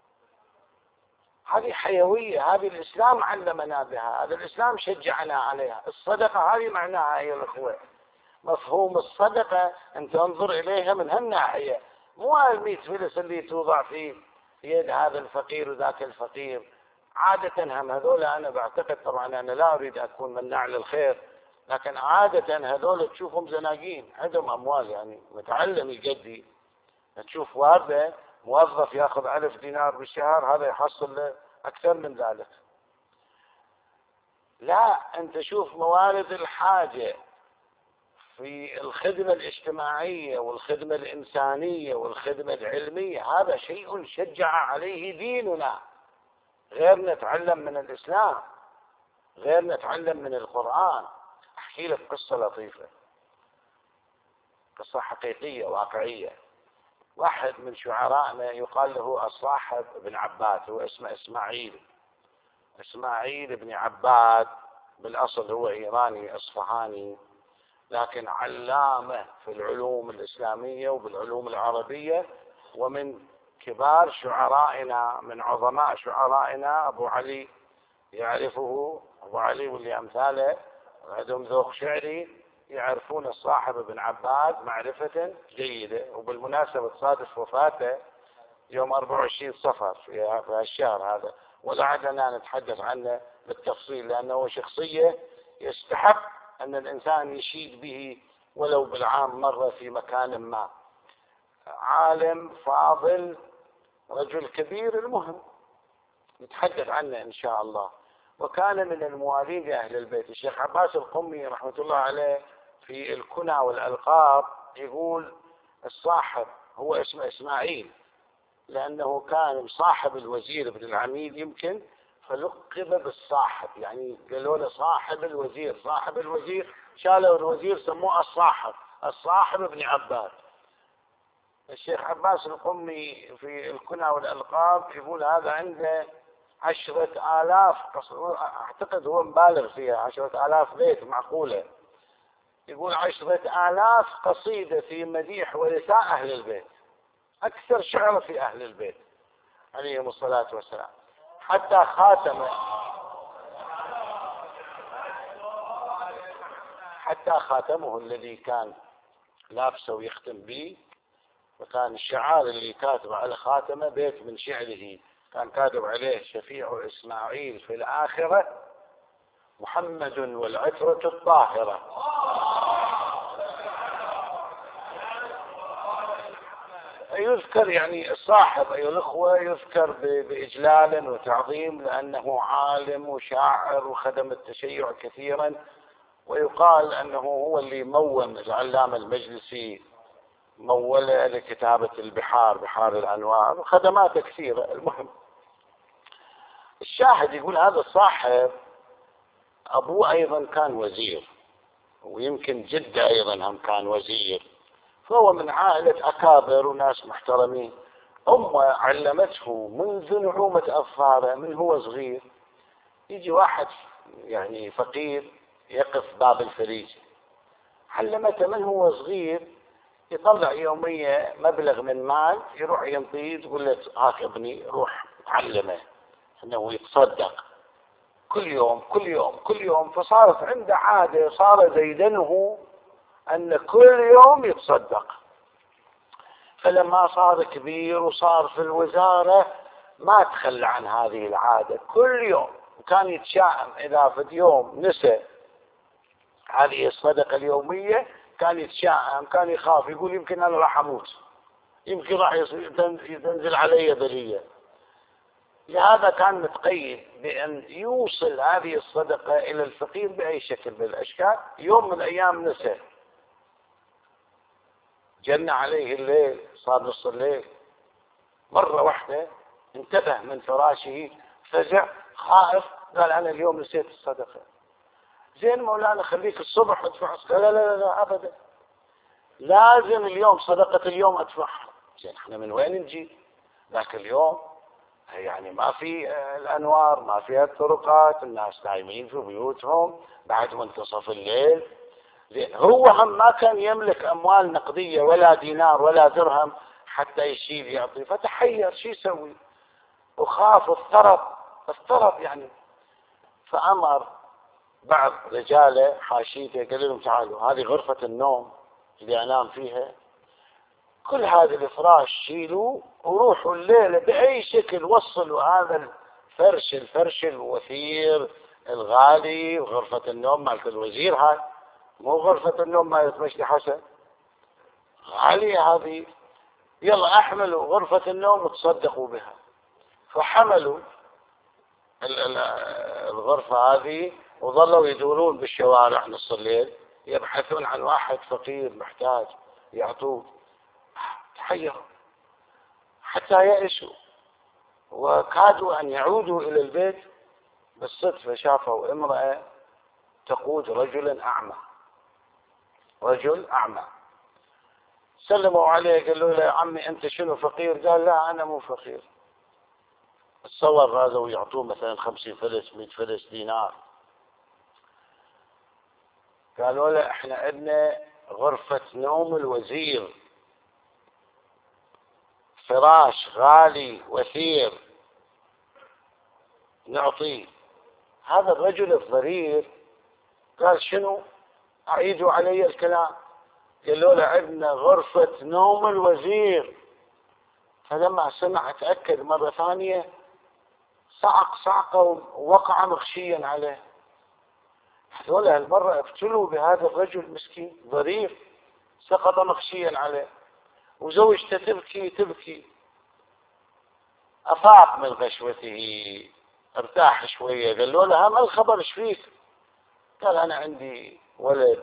هذه حيوية، هذه الإسلام علمنا بها، هذا الإسلام شجعنا عليها. الصدقة هذه معناها أيها الأخوة، مفهوم الصدقة أن تنظر إليها من هالناحية، مو المئة فلس اللي توضع في يد هذا الفقير وذاك الفقير. عادة هم هذول، أنا بعتقد طبعا أنا لا أريد أكون مناع للخير، لكن عادة هذول تشوفهم زناقين عندهم أموال، يعني متعلم يقدي. تشوف واردة موظف ياخذ ألف دينار بالشهر، هذا يحصل له أكثر من ذلك. لا، أنت شوف موارد الحاجة في الخدمة الاجتماعية والخدمة الإنسانية والخدمة العلمية، هذا شيء شجع عليه ديننا. غير نتعلم من الإسلام، غير نتعلم من القرآن. أحكي لك قصة لطيفة، قصة حقيقية واقعية. واحد من شعرائنا يقال له الصاحب بن عباد، هو اسمه إسماعيل إسماعيل بن عباد، بالأصل هو إيراني أصفهاني، لكن علامة في العلوم الإسلامية وبالعلوم العربية، ومن كبار شعرائنا، من عظماء شعرائنا. أبو علي يعرفه، أبو علي واللي أمثاله عندهم ذوق شعري، يعرفون الصاحب بن عباد معرفة جيدة. وبالمناسبة تصادف وفاته يوم أربعة وعشرين صفر في الشهر هذا، ولعلنا نتحدث عنه بالتفصيل، لأنه شخصية يستحق أن الإنسان يشيد به ولو بالعام مرة في مكان ما. عالم فاضل، رجل كبير، المهم نتحدث عنه إن شاء الله. وكان من الموالين لأهل البيت. الشيخ عباس القمي رحمة الله عليه في الكنى والألقاب يقول الصاحب هو اسمه إسماعيل، لأنه كان صاحب الوزير ابن العميد يمكن، فلقب بالصاحب، يعني قالوا له صاحب الوزير، صاحب الوزير، شالوا الوزير سموه الصاحب، الصاحب ابن عباد. الشيخ عباس القمي في الكنى والألقاب يقول هذا عنده عشرة آلاف قصيدة، أعتقد هو مبالغ فيها، عشرة آلاف بيت معقولة. يقول عشرة آلاف قصيدة في مديح ونساء أهل البيت، أكثر شعر في أهل البيت عليهم الصلاة والسلام. حتى خاتمه حتى خاتمه الذي كان لابسه ويختم به، وكان الشعار اللي كاتب على خاتمه بيت من شعره، كان كاتب عليه شفيع إسماعيل في الآخرة محمد والعترة الطاهرة. يذكر يعني الصاحب أيها الأخوة يذكر بإجلال وتعظيم، لأنه عالم وشاعر وخدم التشيع كثيرا. ويقال أنه هو اللي مول العلامة المجلسي، موله لكتابة البحار، بحار الأنوار، وخدمات كثيرة. المهم الشاهد يقول هذا الصاحب أبوه أيضا كان وزير، ويمكن جده أيضا هم كان وزير، فهو من عائلة أكابر وناس محترمين. أمه علمته منذ نعومة أظفاره من هو صغير. يجي واحد يعني فقير يقف باب الفريج، علمته من هو صغير يطلع يومية مبلغ من مال يروح ينطيه، تقول له هاك ابني روح علمه انه يتصدق كل يوم كل يوم كل يوم. فصارت عنده عادة، صار زيدنه ان كل يوم يتصدق. فلما صار كبير وصار في الوزارة ما تخلى عن هذه العادة، كل يوم. وكان يتشائم اذا في يوم نسى هذه الصدقة اليومية، كان يتشائم، كان يخاف، يقول يمكن انا راح اموت، يمكن راح تنزل علي بلية. لهذا كان متقيد بأن يوصل هذه الصدقة إلى الفقير بأي شكل من الأشكال. يوم من الأيام نسى، جن عليه الليل، صار نص الليل، مرة واحدة انتبه من فراشه، فزع خائف، قال أنا اليوم نسيت الصدقة. زين مولانا خليك الصبح ادفع. لا لا لا, لا أبدا، لازم اليوم صدقة اليوم أدفعها. زين احنا من وين نجيب ذاك اليوم؟ يعني ما في الأنوار، ما فيها الطرقات، الناس نايمين في بيوتهم بعد منتصف الليل. زين هو هم ما كان يملك أموال نقدية ولا دينار ولا درهم حتى يشيل يعطي، فتحير شو يسوي، وخاف اضطرب اضطرب يعني. فأمر بعض رجاله حاشيته قال لهم تعالوا هذه غرفة النوم اللي أنام فيها، كل هذا الفراش شيلوا وروحوا الليلة بأي شكل وصلوا هذا الفرش الفرش الوثير الغالي وغرفة النوم مالت الوزير، هاي مو غرفة النوم مالت مجدي حسن، غالية هذه، يلا احملوا غرفة النوم وتصدقوا بها. فحملوا الغرفة هذه وظلوا يدورون بالشوارع نص الليل يبحثون عن واحد فقير محتاج يعطوه. تحيروا حتى يأسوا وكادوا أن يعودوا إلى البيت، بالصدفة شافوا امرأة تقود رجلا أعمى، رجل أعمى. سلموا عليه قالوا له يا عمي أنت شنو فقير؟ قال لا أنا مو فقير. تصور هذا ويعطوه مثلا خمسين فلس مئة فلس دينار. قالوا له احنا عندنا غرفة نوم الوزير، فراش غالي وثير نعطيه. هذا الرجل الضرير قال شنو؟ أعيدوا علي الكلام. قالوا له عندنا غرفة نوم الوزير. فلما سمع تأكد مرة ثانية صعق صعقة ووقع مغشيا عليه. هذول هالمرة ابتلوا بهذا الرجل مسكين ضرير، سقط مغشيا عليه وزوجته تبكي تبكي. أفاق من غشوته ارتاح شوية. قالوا له ما الخبر ايش فيك؟ قال أنا عندي ولد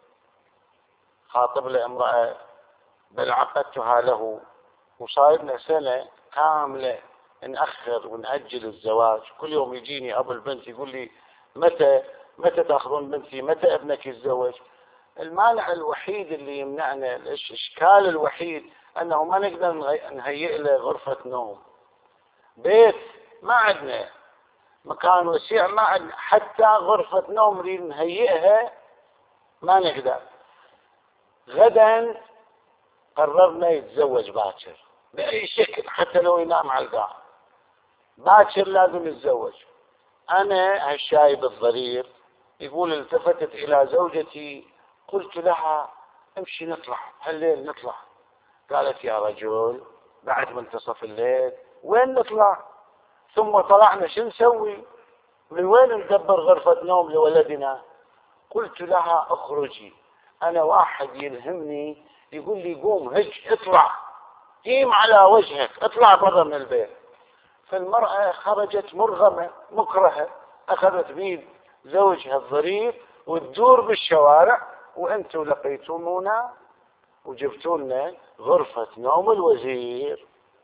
خاطب له امرأة بل عقدتها له وصايبنا سنة كاملة نأخر ونأجل الزواج. كل يوم يجيني أبو البنت يقول لي متى متى تأخذون بنتي، متى ابنك يتزوج. المانع الوحيد اللي يمنعنا، الإشكال الوحيد أنه ما نقدر نهيئ له غرفة نوم. بيت ما عندنا، مكان وسيع ما عندنا، حتى غرفة نوم نريد نهيئها ما نقدر. غدا قررنا يتزوج باكر بأي شكل، حتى لو ينام على القاع باكر لازم يتزوج. أنا هالشايب الضرير يقول التفتت إلى زوجتي قلت لها امشي نطلع هالليل نطلع. قالت يا رجل بعد منتصف الليل وين نطلع؟ ثم طلعنا شو نسوي؟ من وين ندبر غرفة نوم لولدنا؟ قلت لها اخرجي، أنا واحد يلهمني يقول لي قوم هج اطلع قيم على وجهك اطلع برا من البيت. فالمرأة خرجت مرغمة مكرهة، أخذت بيد زوجها الضرير وتدور بالشوارع وأنتم لقيتمونا وجبتوا لنا غرفة نوم الوزير.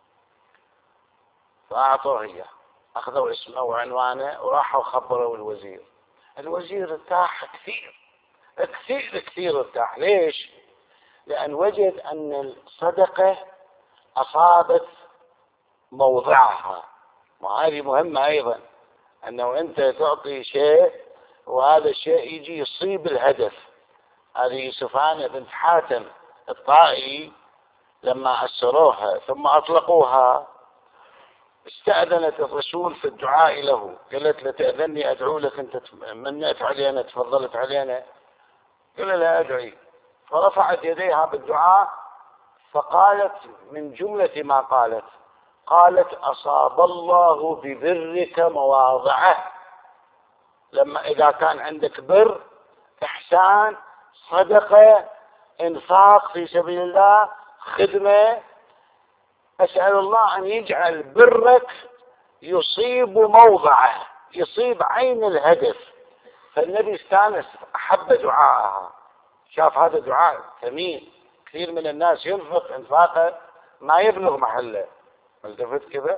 فأعطوه إياه، أخذوا اسمه وعنوانه وراحوا خبروا الوزير. الوزير ارتاح كثير كثير كثير ارتاح. ليش؟ لأن وجد أن الصدقة أصابت موضعها. وهذه مهمة أيضا، أنه أنت تعطي شيء وهذا الشيء يجي يصيب الهدف. هذه سفانة بنت حاتم الطائي لما أسروها ثم أطلقوها استأذنت الرسول في الدعاء له، قالت له تأذني أدعو لك، أنت منت علينا تفضلت علينا. قال لها أدعي. فرفعت يديها بالدعاء فقالت من جملة ما قالت، قالت أصاب الله ببرك مواضعه. لما إذا كان عندك بر، إحسان، صدقة، إنفاق في سبيل الله، خدمة، أسأل الله أن يجعل برك يصيب موضعه، يصيب عين الهدف. فالنبي استانس أحب دعاءها، شاف هذا دعاء ثمين. كثير من الناس ينفق انفاقه ما يبلغ محله، التفت كذا.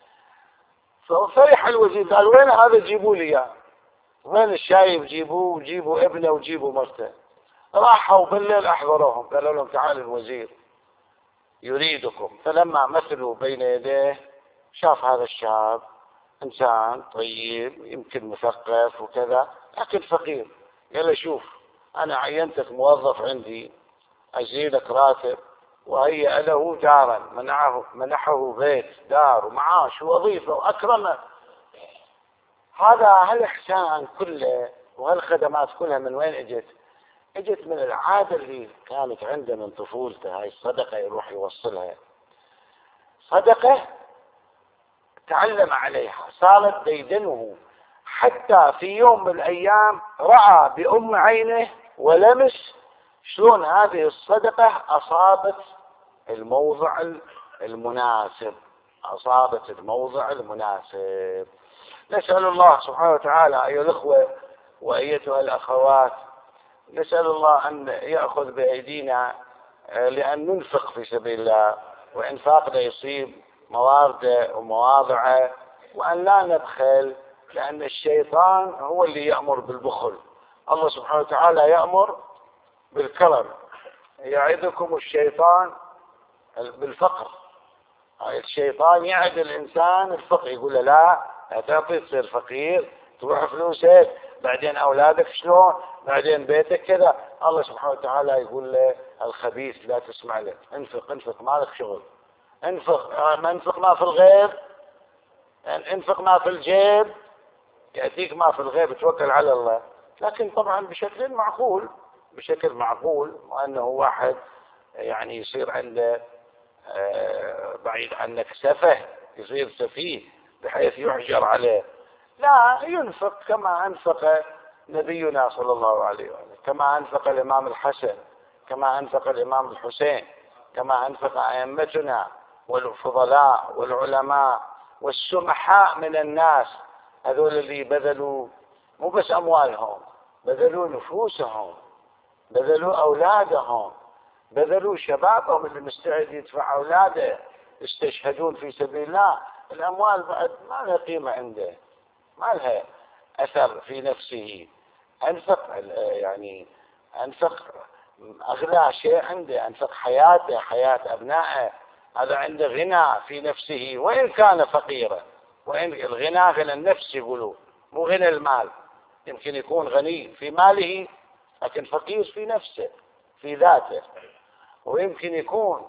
ففرح الوزير قال وين هذا جيبوا لي، وين الشايب جيبوه وجيبوا ابنه وجيبوا مرته. راحوا بالليل أحضروهم قالوا لهم تعالوا الوزير يريدكم. فلما مثلوا بين يديه شاف هذا الشاب إنسان طيب يمكن مثقف وكذا لكن فقير. قال له شوف أنا عينتك موظف عندي، أزيدك راتب، وهيأ له دارا، منعه منحه بيت دار ومعاش ووظيفة وأكرمه. هذا هالإحسان كله وهالخدمات كلها من وين اجت؟ اجت من العادة اللي كانت عنده من طفولته. هاي الصدقة يروح يوصلها، صدقة تعلم عليها، صارت ديدنه، حتى في يوم من الأيام رأى بأم عينه ولمس شلون هذه الصدقة أصابت الموضع المناسب، أصابت الموضع المناسب. نسأل الله سبحانه وتعالى أيها الأخوة وأيتها الأخوات، نسأل الله أن يأخذ بأيدينا لأن ننفق في سبيل الله، وإنفاقنا يصيب موارده ومواضعه، وأن لا نبخل، لأن الشيطان هو اللي يأمر بالبخل. الله سبحانه وتعالى يأمر بالكرم، يعظكم الشيطان بالفقر. الشيطان يعد الإنسان الفقر، يقول له لا لا تعطي تصير فقير، تروح فلوسك، بعدين أولادك شلون، بعدين بيتك كذا. الله سبحانه وتعالى يقول له الخبيث لا تسمع له، انفق انفق مالك شغل، انفق ما انفق ما في الغيب، انفق ما في الجيب يأتيك ما في الغيب، توكل على الله. لكن طبعا بشكل معقول، بشكل معقول، وأنه واحد يعني يصير عنده بعيد عنك سفه، يصير سفيه بحيث يحجر عليه. لا، ينفق كما أنفق نبينا صلى الله عليه وسلم، كما أنفق الإمام الحسن، كما أنفق الإمام الحسين، كما أنفق أئمتنا والفضلاء والعلماء والسمحاء من الناس، هذول اللي بذلوا مو بس أموالهم، بذلوا نفوسهم، بذلوا أولادهم، بذلوا شبابهم اللي مستعد يدفع أولاده يستشهدون في سبيل الله. الأموال بعد ما لها قيمة عنده، ما لها أثر في نفسه. أنفق يعني أنفق أغلى شيء عنده، أنفق حياته، حياة أبنائه، هذا عنده غنى في نفسه وإن كان فقيرا. وإن الغنى غنى النفس يقولوا، مو غنى المال. يمكن يكون غني في ماله لكن فقير في نفسه في ذاته، ويمكن يكون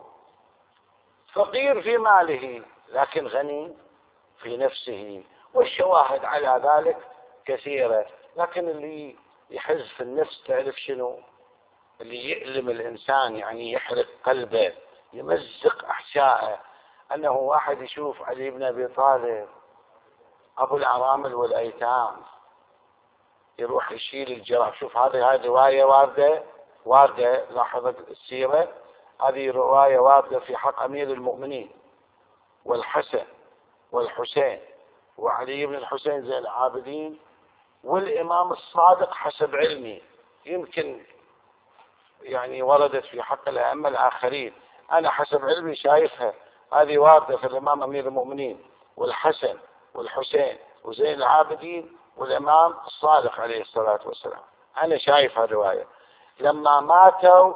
فقير في ماله لكن غني في نفسه، والشواهد على ذلك كثيرة. لكن اللي يحز في النفس تعرف شنو؟ اللي يؤلم الإنسان، يعني يحرق قلبه، يمزق أحشائه، أنه واحد يشوف علي بن أبي طالب أبو الأرامل والأيتام يروح يشيل الجراب. شوف هذه هذه رواية واردة واردة لاحظ السيرة، هذه رواية واردة في حق أمير المؤمنين والحسن والحسين وعلي بن الحسين زين العابدين والإمام الصادق حسب علمي. يمكن يعني وردت في حق الأئمة الآخرين، أنا حسب علمي شايفها هذه واردة في الإمام أمير المؤمنين والحسن والحسين وزين العابدين والإمام الصادق عليه الصلاة والسلام. أنا شايف هالرواية. لما ماتوا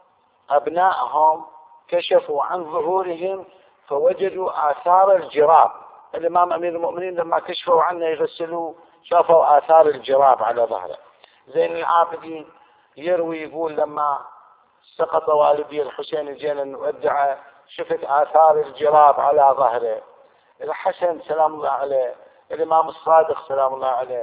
أبنائهم كشفوا عن ظهورهم فوجدوا آثار الجراب. الإمام أمير المؤمنين لما كشفوا عنه يغسلوه شافوا آثار الجراب على ظهره. زين العابدين يروي يقول لما سقط والدي الحسين الجيل المودع شفت آثار الجراب على ظهره. الحسن سلام الله عليه، الإمام الصادق سلام الله عليه،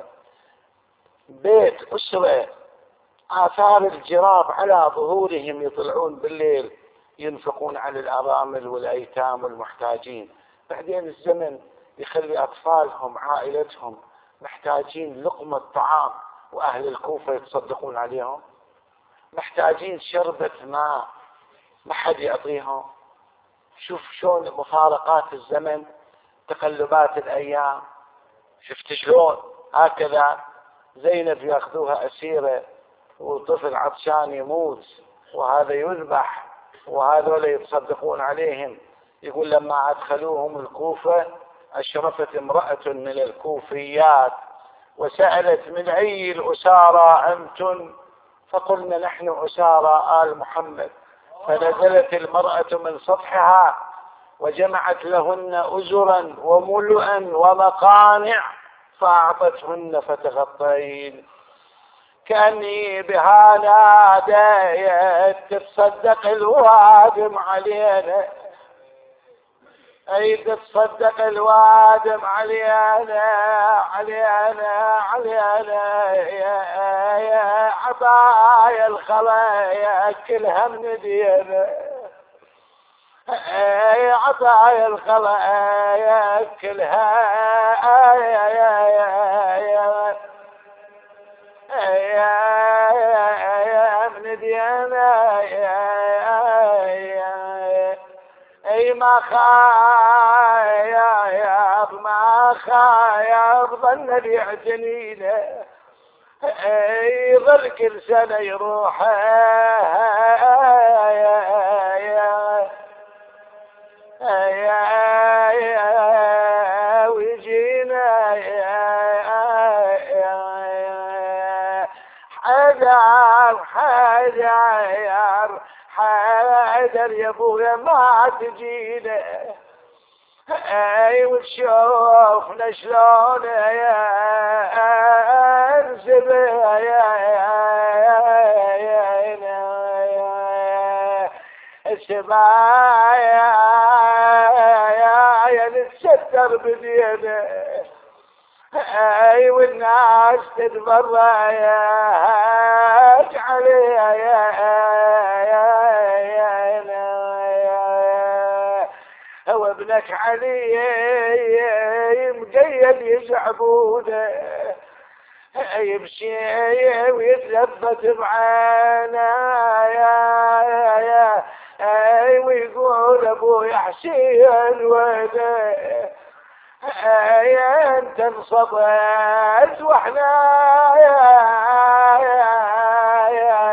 بيت أسرة آثار الجراب على ظهورهم، يطلعون بالليل ينفقون على الأرامل والأيتام والمحتاجين. بعدين الزمن يخلي أطفالهم عائلتهم محتاجين لقمة طعام، وأهل الكوفة يتصدقون عليهم، محتاجين شربة ماء ما حد يعطيهم. شوف شلون مفارقات الزمن، تقلبات الأيام. شفت شلون هكذا زينب يأخذوها أسيرة وطفل عطشان يموت وهذا يذبح وهذول يتصدقون عليهم. يقول لما أدخلوهم الكوفة أشرفت امرأة من الكوفيات وسألت من أي الأسارى أنتن؟ فقلنا نحن أسارى آل محمد. فنزلت المرأة من سطحها وجمعت لهن أزرا وملؤا ومقانع فأعطتهن فتغطين. كأني بها ناديت تتصدق الوادم علينا، اي تتصدق الوادم علينا علينا علينا، يا عبايا الخلايا كلها من دينا، يا عبايا الخلايا كلها يا يا يا يا من دينا، اي ما خايب ما خايب ظن بيعتنينا، اي ظل كل سنة يروح ويجينا حيدر حيدر حيدر يا ابويا ما تجينا، اي وتشوفنا شلون يا انزل يا السبايا يا نتستر بدينا، اي والناس تتبرى يا عليها يا هو ابنك علي مقيد يزعبونه، يمشي ويتلفت بعينه يا اي ويقول ابوي حسين وينه، يا انت انصبت واحنا يا يا يا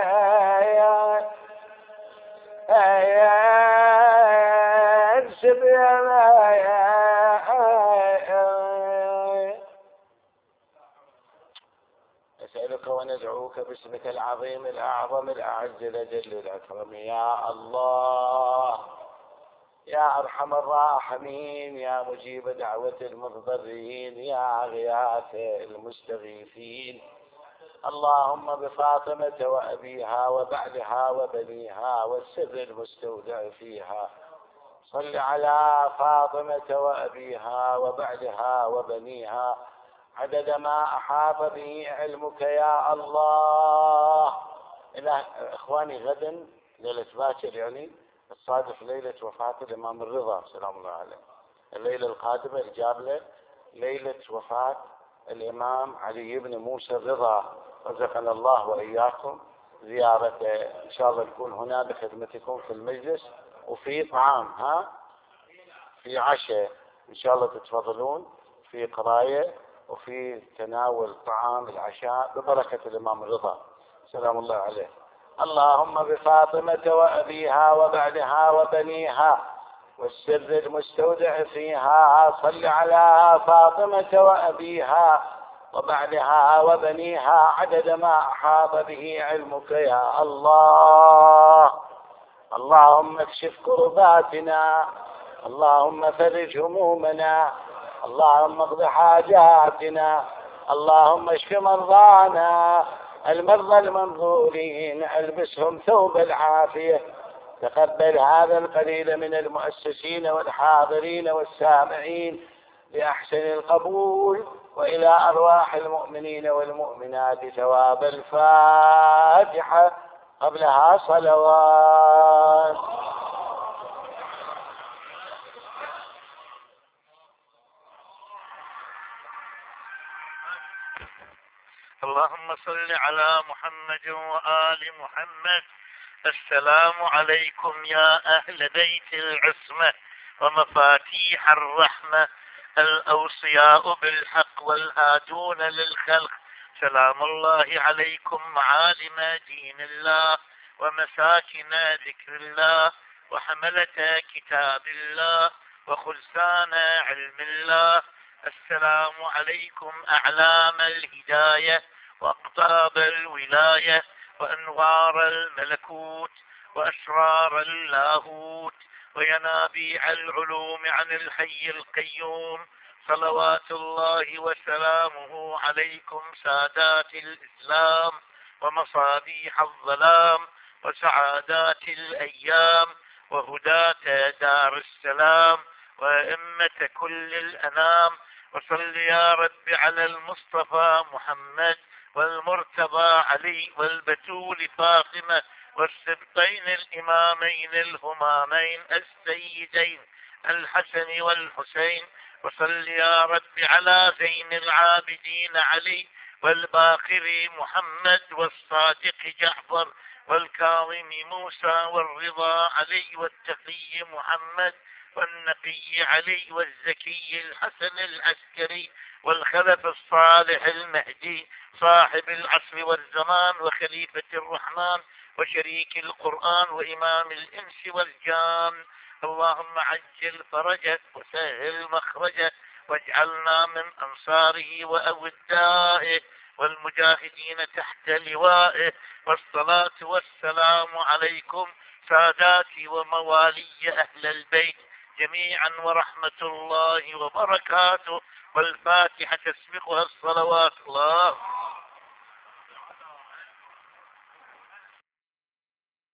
يا انسب يا أسألك وندعوك باسمك العظيم الأعظم الأعز الأجل الأكرم، يا الله يا أرحم الراحمين، يا مجيب دعوة المضطرين، يا غياث المستغيثين، اللهم بفاطمة وأبيها وبعلها وبنيها والسر المستودع فيها، صل على فاطمة وأبيها وبعلها وبنيها عدد ما أحاط به علمك يا الله. إخواني غدا ليلة باكر يعني الصادف ليلة وفاة الإمام الرضا سلام الله عليه، الليلة القادمة الجابلة ليلة وفاة الإمام علي بن موسى الرضا، رزقنا الله وإياكم زيارته، إن شاء الله نكون هنا بخدمتكم في المجلس، وفي طعام ها في عشاء إن شاء الله تتفضلون، في قراية وفي تناول طعام العشاء ببركة الإمام الرضا سلام الله عليه. اللهم بفاطمة وأبيها وبعلها وبنيها والسر المستودع فيها، صل على فاطمة وأبيها وبعلها وبنيها عدد ما أحاط به علمك يا الله. اللهم اكشف كرباتنا، اللهم فرج همومنا، اللهم اقض حاجاتنا، اللهم اشف مرضانا، المرضى المنظورين البسهم ثوب العافية، تقبل هذا القليل من المؤسسين والحاضرين والسامعين بأحسن القبول، وإلى أرواح المؤمنين والمؤمنات ثواب الفاتحة قبلها صلوات. اللهم صل على محمد وآل محمد. السلام عليكم يا أهل بيت العصمة ومفاتيح الرحمة، الأوصياء بالحق والهادون للخلق، سلام الله عليكم معالم دين الله ومساكن ذكر الله وحملة كتاب الله وخلصان علم الله. السلام عليكم أعلام الهداية وأقطاب الولاية وأنوار الملكوت وأسرار اللاهوت وينابيع العلوم عن الحي القيوم، صلوات الله وسلامه عليكم سادات الإسلام ومصابيح الظلام وسعادات الأيام وهداة دار السلام وأئمة كل الأنام. وصل يا رب على المصطفى محمد والمرتضى علي والبتول فاطمة والسبطين الإمامين الهمامين السيدين الحسن والحسين. وصل يا رب على زين العابدين علي والباقر محمد والصادق جعفر والكاظم موسى والرضا علي والتقي محمد والنقي علي والزكي الحسن العسكري والخلف الصالح المهدي صاحب العصر والزمان وخليفة الرحمن وشريك القرآن وإمام الإنس والجان. اللهم عجل فرجه وسهل مخرجه واجعلنا من أنصاره وأودائه والمجاهدين تحت لوائه. والصلاة والسلام عليكم ساداتي وموالي أهل البيت جميعا ورحمة الله وبركاته. والفاتحة تسبقها الصلوات. الله